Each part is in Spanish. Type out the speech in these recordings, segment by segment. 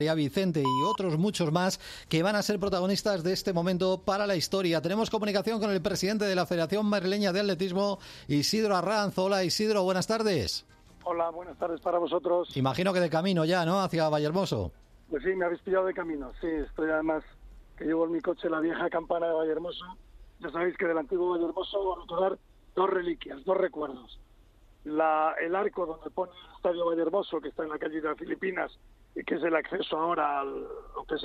Vicente y otros muchos más que van a ser protagonistas de este momento para la historia. Tenemos comunicación con el presidente de la Federación Madrileña de Atletismo, Isidro Arranz. Hola Isidro, buenas tardes. Hola, buenas tardes para vosotros. Imagino que de camino ya, ¿no?, hacia Vallehermoso. Pues sí, me habéis pillado de camino. Sí, estoy además que llevo en mi coche la vieja campana de Vallehermoso. Ya sabéis que del antiguo Vallehermoso van a quedar dos reliquias, dos recuerdos. El arco donde pone el Estadio Vallehermoso, que está en la calle de las Filipinas, y que es el acceso ahora a lo que es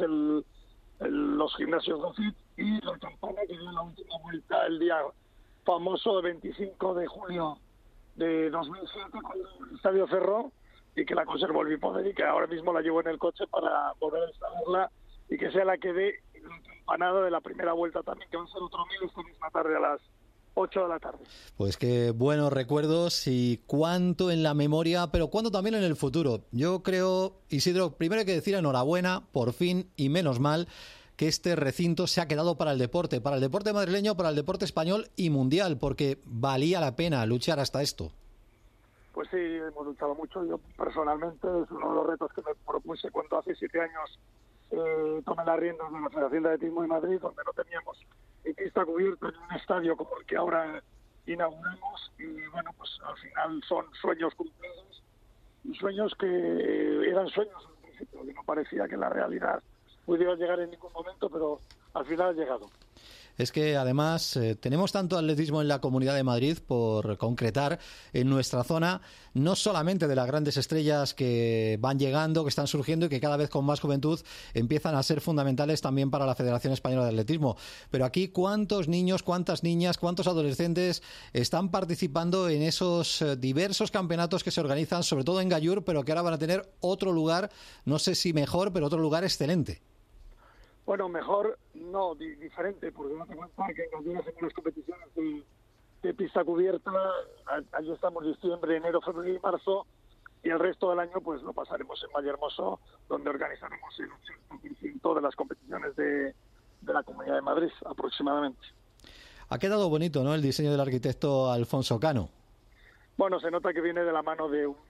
los gimnasios de FIT, y la campana que dio la última vuelta el día famoso, el 25 de julio de 2007, cuando el estadio cerró, y que la conservo el bipoder y que ahora mismo la llevo en el coche para volver a instalarla y que sea la que dé la campanada de la primera vuelta también, que va a ser otro 1000 esta misma tarde a las 8 de la tarde. Pues qué buenos recuerdos y cuánto en la memoria, pero cuánto también en el futuro. Yo creo, Isidro, primero hay que decir enhorabuena, por fin, y menos mal, que este recinto se ha quedado para el deporte madrileño, para el deporte español y mundial, porque valía la pena luchar hasta esto. Pues sí, hemos luchado mucho. Yo personalmente es uno de los retos que me propuse cuando hace 7 años tomé las riendas de la Federación de Atletismo de Madrid, donde no teníamos pista cubierta en un estadio como el que ahora inauguramos, y bueno, pues al final son sueños cumplidos, y sueños que eran sueños en principio, que no parecía que la realidad pudiera llegar en ningún momento, pero al final ha llegado. Es que además tenemos tanto atletismo en la Comunidad de Madrid, por concretar, en nuestra zona, no solamente de las grandes estrellas que van llegando, que están surgiendo y que cada vez con más juventud empiezan a ser fundamentales también para la Federación Española de Atletismo. Pero aquí, ¿cuántos niños, cuántas niñas, cuántos adolescentes están participando en esos diversos campeonatos que se organizan, sobre todo en Gallur, pero que ahora van a tener otro lugar, no sé si mejor, pero otro lugar excelente? Bueno, mejor no, diferente, porque no te cuenta que en Gallur hacemos las competiciones de pista cubierta. Allí estamos diciembre, enero, febrero y marzo, y el resto del año pues lo pasaremos en Vallehermoso, donde organizaremos el 80% de las competiciones de la Comunidad de Madrid, aproximadamente. Ha quedado bonito, ¿no?, el diseño del arquitecto Alfonso Cano. Bueno, se nota que viene de la mano de un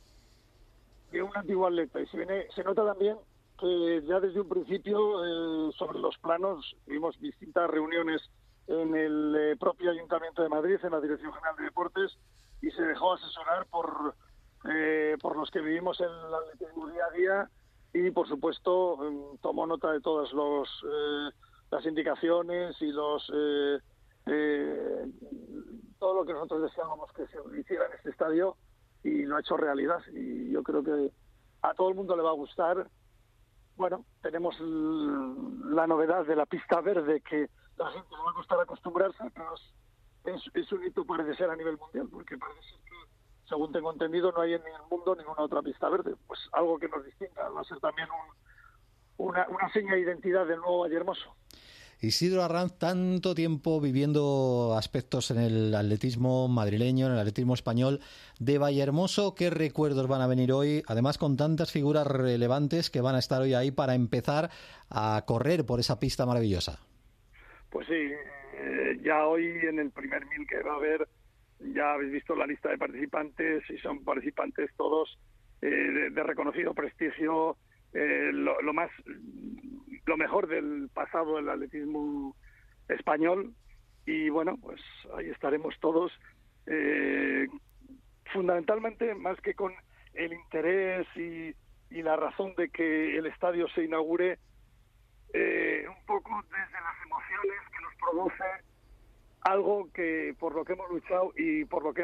antiguo atleta, y se nota también que ya desde un principio sobre los planos tuvimos distintas reuniones en el propio Ayuntamiento de Madrid, en la Dirección General de Deportes, y se dejó asesorar por los que vivimos el atletismo día a día, y por supuesto tomó nota de todas las indicaciones y todo lo que nosotros deseábamos que se hiciera en este estadio, y lo ha hecho realidad, y yo creo que a todo el mundo le va a gustar. Bueno, tenemos la novedad de la pista verde, que la gente le va a costar acostumbrarse, pero es un hito, parece ser, a nivel mundial, porque parece ser que, según tengo entendido, no hay en el mundo ninguna otra pista verde. Pues algo que nos distinga, va a ser también una seña de identidad del nuevo Vallehermoso. Isidro Arranz, tanto tiempo viviendo aspectos en el atletismo madrileño, en el atletismo español de Vallehermoso. ¿Qué recuerdos van a venir hoy? Además, con tantas figuras relevantes que van a estar hoy ahí para empezar a correr por esa pista maravillosa. Pues sí, ya hoy en el primer 1000 que va a haber, ya habéis visto la lista de participantes, y son participantes todos de reconocido prestigio, lo mejor del pasado del atletismo español, y bueno, pues ahí estaremos todos, fundamentalmente más que con el interés y la razón de que el estadio se inaugure, un poco desde las emociones que nos produce algo que por lo que hemos luchado y por lo que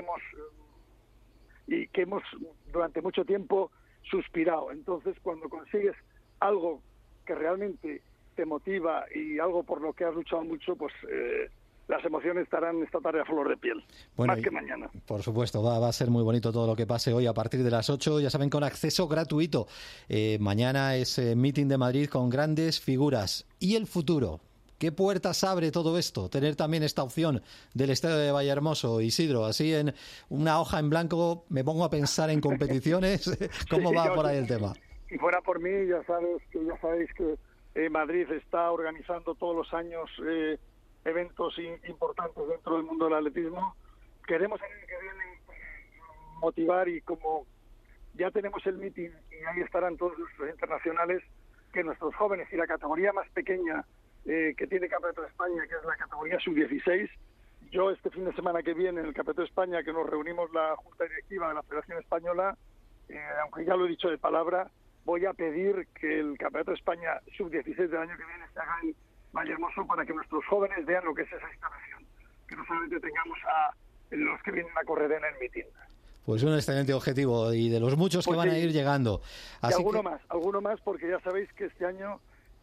hemos durante mucho tiempo suspirado. Entonces, cuando consigues algo que realmente te motiva y algo por lo que has luchado mucho, pues las emociones estarán esta tarde a flor de piel, bueno, más que mañana. Por supuesto, va a ser muy bonito todo lo que pase hoy a partir de las 8, ya saben, con acceso gratuito. Mañana es Meeting de Madrid con grandes figuras. ¿Y el futuro? ¿Qué puertas abre todo esto? Tener también esta opción del estadio de Vallehermoso. Isidro, así en una hoja en blanco me pongo a pensar en competiciones. ¿Cómo sí, va por ahí el tema? Si fuera por mí, ya sabéis que Madrid está organizando todos los años eventos importantes dentro del mundo del atletismo. Queremos el año que viene motivar, y como ya tenemos el meeting y ahí estarán todos nuestros internacionales, que nuestros jóvenes, y la categoría más pequeña que tiene Campeonato de España, que es la categoría sub-16. Yo este fin de semana que viene en el Campeonato de España, que nos reunimos la Junta Directiva de la Federación Española, aunque ya lo he dicho de palabra, voy a pedir que el Campeonato de España sub-16 del año que viene se haga en Vallehermoso para que nuestros jóvenes vean lo que es esa instalación, que no solamente tengamos a los que vienen a correr en el mitin. Pues un excelente objetivo y de los muchos que van a ir llegando. Así y alguno más, porque ya sabéis que este año,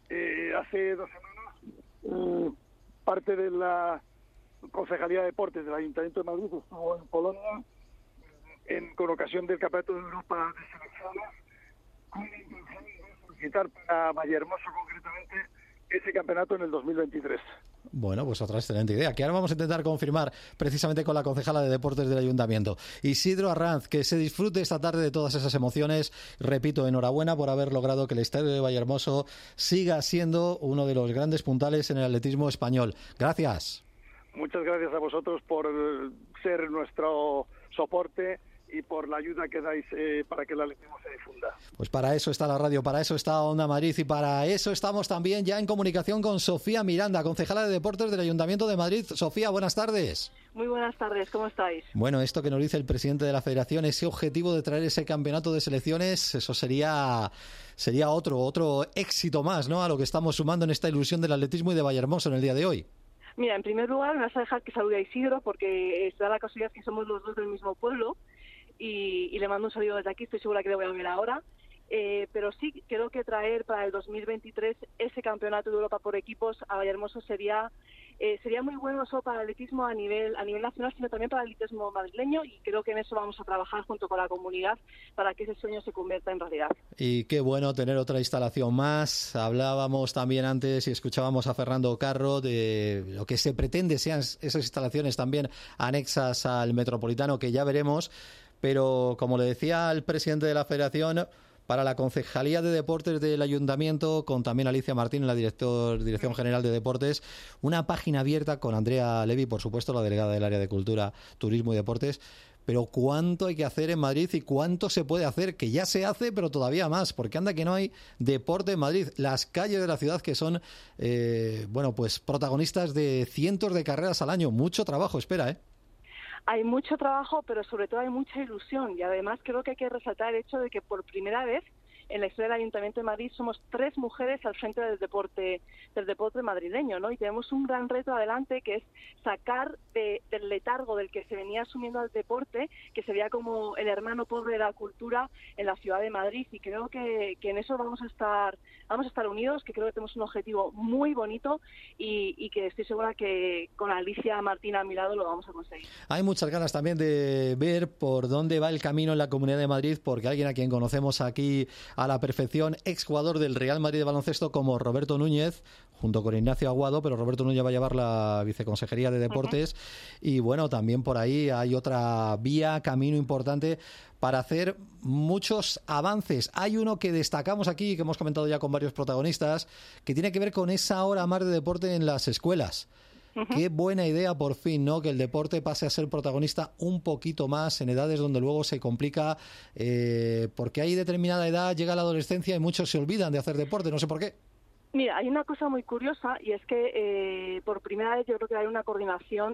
hace 2 semanas, parte de la Concejalía de Deportes del Ayuntamiento de Madrid estuvo en Polonia con ocasión del Campeonato de Europa de Selecciones, con la intención de solicitar para Vallehermoso concretamente ese campeonato en el 2023. Bueno, pues otra excelente idea, que ahora vamos a intentar confirmar precisamente con la concejala de Deportes del Ayuntamiento. Isidro Arranz, que se disfrute esta tarde de todas esas emociones. Repito, enhorabuena por haber logrado que el Estadio de Vallehermoso siga siendo uno de los grandes puntales en el atletismo español. Gracias. Muchas gracias a vosotros por ser nuestro soporte y por la ayuda que dais para que el atletismo se difunda. Pues para eso está la radio, para eso está Onda Madrid y para eso estamos también ya en comunicación con Sofía Miranda, concejala de Deportes del Ayuntamiento de Madrid. Sofía, buenas tardes. Muy buenas tardes, ¿cómo estáis? Bueno, esto que nos dice el presidente de la Federación, ese objetivo de traer ese campeonato de selecciones, eso sería otro éxito más, ¿no?, a lo que estamos sumando en esta ilusión del atletismo y de Vallehermoso en el día de hoy. Mira, en primer lugar me vas a dejar que salude a Isidro porque se da la casualidad que somos los dos del mismo pueblo y le mando un saludo desde aquí, estoy segura que le voy a ver ahora. Pero sí, creo que traer para el 2023 ese campeonato de Europa por equipos a Vallehermoso sería muy bueno, no solo para el atletismo a nivel nacional, sino también para el atletismo madrileño, y creo que en eso vamos a trabajar junto con la comunidad para que ese sueño se convierta en realidad. Y qué bueno tener otra instalación más. Hablábamos también antes y escuchábamos a Fernando Carro de lo que se pretende sean esas instalaciones también anexas al Metropolitano, que ya veremos, pero como le decía el presidente de la Federación, para la Concejalía de Deportes del Ayuntamiento, con también Alicia Martín, la Dirección General de Deportes, una página abierta con Andrea Levy, por supuesto, la delegada del área de Cultura, Turismo y Deportes. Pero cuánto hay que hacer en Madrid y cuánto se puede hacer, que ya se hace, pero todavía más, porque anda que no hay deporte en Madrid. Las calles de la ciudad que son, pues protagonistas de cientos de carreras al año. Mucho trabajo espera, ¿eh? Hay mucho trabajo, pero sobre todo hay mucha ilusión, y además creo que hay que resaltar el hecho de que por primera vez en la historia del Ayuntamiento de Madrid somos 3 mujeres al frente del deporte madrileño, ¿no? Y tenemos un gran reto adelante, que es sacar del letargo del que se venía asumiendo al deporte, que se veía como el hermano pobre de la cultura en la ciudad de Madrid, y creo que en eso vamos a estar unidos, que creo que tenemos un objetivo muy bonito y que estoy segura que con Alicia Martín a mi lado lo vamos a conseguir. Hay muchas ganas también de ver por dónde va el camino en la Comunidad de Madrid, porque alguien a quien conocemos aquí a la perfección, exjugador del Real Madrid de baloncesto como Roberto Núñez, junto con Ignacio Aguado, pero Roberto Núñez va a llevar la Viceconsejería de Deportes. Y bueno, también por ahí hay otra camino importante para hacer muchos avances. Hay uno que destacamos aquí, que hemos comentado ya con varios protagonistas, que tiene que ver con esa hora más de deporte en las escuelas. Qué buena idea, por fin, ¿no?, que el deporte pase a ser protagonista un poquito más en edades donde luego se complica, porque hay determinada edad, llega la adolescencia y muchos se olvidan de hacer deporte, no sé por qué. Mira, hay una cosa muy curiosa, y es que por primera vez yo creo que hay una coordinación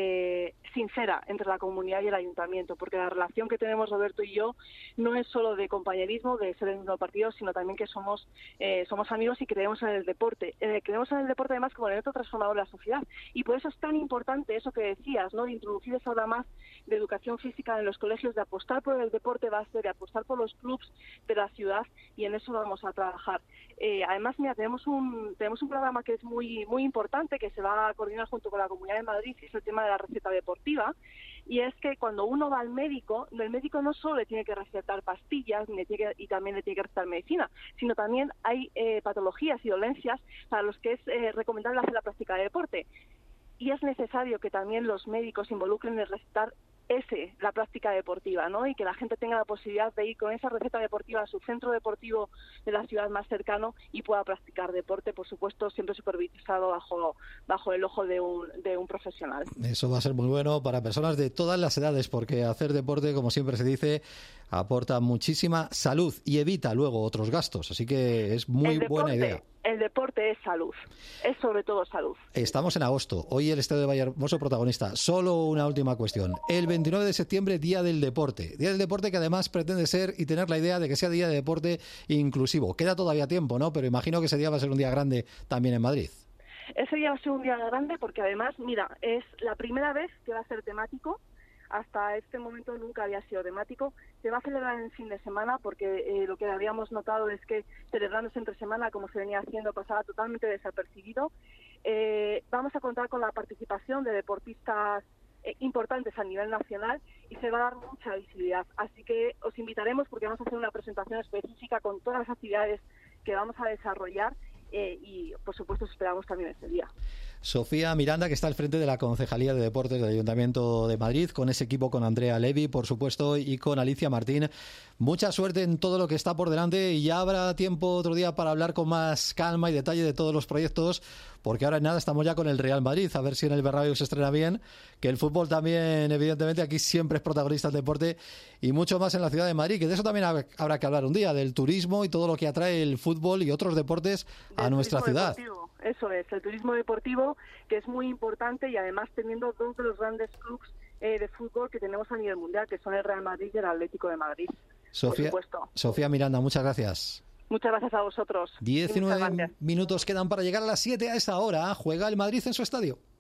sincera entre la comunidad y el ayuntamiento, porque la relación que tenemos Roberto y yo no es solo de compañerismo, de ser del mismo partido, sino también que somos amigos y creemos en el deporte. Creemos en el deporte además como elemento transformador de la sociedad, y por eso es tan importante eso que decías, ¿no?, de introducir esa hora más de educación física en los colegios, de apostar por el deporte base, de apostar por los clubs de la ciudad, y en eso vamos a trabajar. Además, mira, tenemos un programa que es muy muy importante, que se va a coordinar junto con la Comunidad de Madrid, y es el tema de la receta deportiva. Y es que cuando uno va al médico, el médico no solo le tiene que recetar pastillas y también le tiene que recetar medicina, sino también hay patologías y dolencias para los que es recomendable hacer la práctica de deporte. y es necesario que también los médicos se involucren en recetar la práctica deportiva, ¿no? Y que la gente tenga la posibilidad de ir con esa receta deportiva a su centro deportivo de la ciudad más cercano y pueda practicar deporte, por supuesto, siempre supervisado bajo el ojo de un profesional. Eso va a ser muy bueno para personas de todas las edades, porque hacer deporte, como siempre se dice, aporta muchísima salud y evita luego otros gastos, así que es muy buena idea. El deporte es salud, es sobre todo salud. Estamos en agosto, hoy el Estadio de Vallehermoso protagonista. Solo una última cuestión. El 29 de septiembre, Día del Deporte. Día del Deporte que además pretende ser y tener la idea de que sea Día de Deporte inclusivo. Queda todavía tiempo, ¿no? Pero imagino que ese día va a ser un día grande también en Madrid. Ese día va a ser un día grande porque además, mira, es la primera vez que va a ser temático. Hasta este momento nunca había sido temático. Se va a celebrar en fin de semana porque lo que habíamos notado es que celebrándose entre semana, como se venía haciendo, pasaba totalmente desapercibido. Vamos a contar con la participación de deportistas importantes a nivel nacional y se va a dar mucha visibilidad. Así que os invitaremos porque vamos a hacer una presentación específica con todas las actividades que vamos a desarrollar y, por supuesto, os esperamos también ese día. Sofía Miranda, que está al frente de la Concejalía de Deportes del Ayuntamiento de Madrid, con ese equipo, con Andrea Levy, por supuesto, y con Alicia Martín. Mucha suerte en todo lo que está por delante y ya habrá tiempo otro día para hablar con más calma y detalle de todos los proyectos, porque ahora en nada estamos ya con el Real Madrid, a ver si en el Bernabéu se estrena bien, que el fútbol también, evidentemente, aquí siempre es protagonista el deporte y mucho más en la ciudad de Madrid, que de eso también habrá que hablar un día, del turismo y todo lo que atrae el fútbol y otros deportes a nuestra ciudad. Deportivo. Eso es, el turismo deportivo, que es muy importante y además teniendo dos de los grandes clubes de fútbol que tenemos a nivel mundial, que son el Real Madrid y el Atlético de Madrid. Sofía Miranda, muchas gracias. Muchas gracias a vosotros. 19 minutos quedan para llegar a las 7. A esa hora juega el Madrid en su estadio.